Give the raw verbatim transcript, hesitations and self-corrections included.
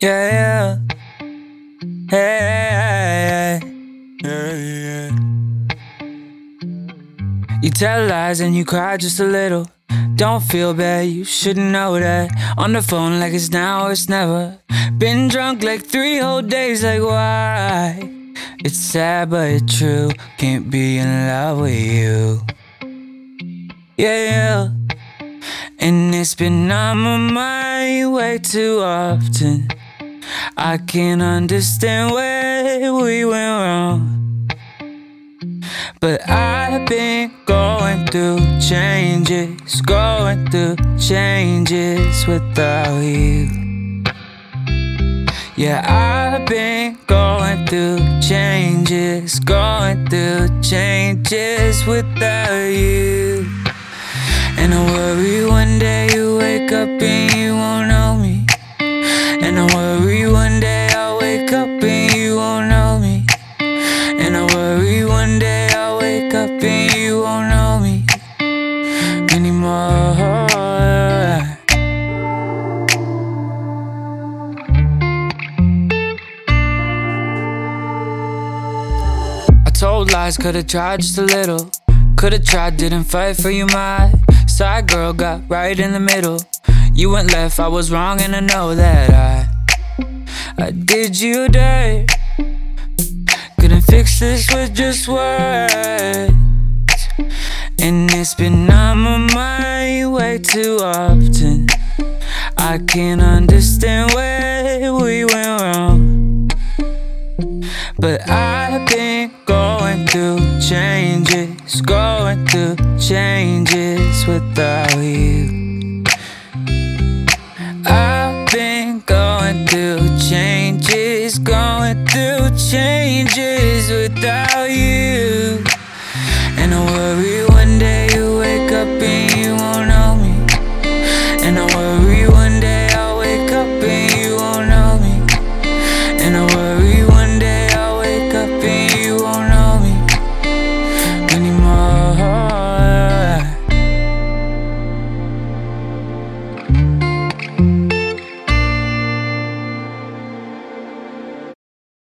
Yeah, yeah. Hey, yeah, yeah. You tell lies and you cry just a little. Don't feel bad, you shouldn't know that. On the phone like it's now or it's never. Been drunk like three whole days, like why? It's sad but it's true. Can't be in love with you. Yeah, yeah. And it's been on my mind way too often. I can't understand where we went wrong, but I've been going through changes, going through changes without you. Yeah, I've been going through changes, going through changes without you. And I worry one day you wake up and you won't know me. And I worry one day I'll wake up and you won't know me. And I worry one day I'll wake up and you won't know me anymore. I told lies, could've tried just a little. Could've tried, didn't fight for you, my side girl got right in the middle. You went left, I was wrong, and I know that I I did you dirt. Couldn't fix this with just words. And it's been on my mind way too often. I can't understand where we went wrong, but I've been going through changes, going through changes without you. I've been going through changes, going through changes without you. And I